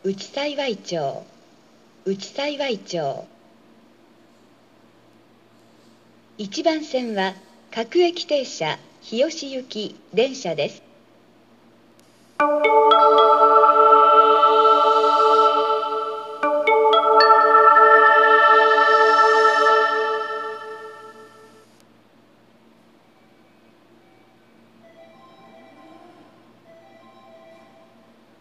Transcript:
内幸町、内幸町。1番線は各駅停車日吉行き電車です。